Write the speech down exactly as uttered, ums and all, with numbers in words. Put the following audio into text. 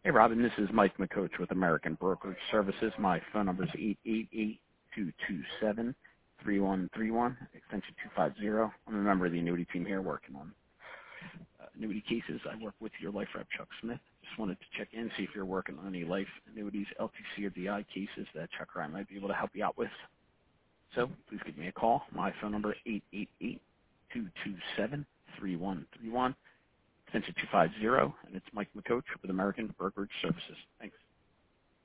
Hey, Robin, this is Mike McCoach with American Brokerage Services. My phone number is eight eight eight, two two seven, three one three one, extension two five zero. I'm a member of the annuity team here working on uh, annuity cases. I work with your life rep, Chuck Smith. Just wanted to check in, see if you're working on any life annuities, L T C or D I cases that Chuck or I might be able to help you out with. So please give me a call. My phone number is eight eight eight, two two seven, three one three one, extension two five zero, and it's Mike McCoach with American Brokerage Services.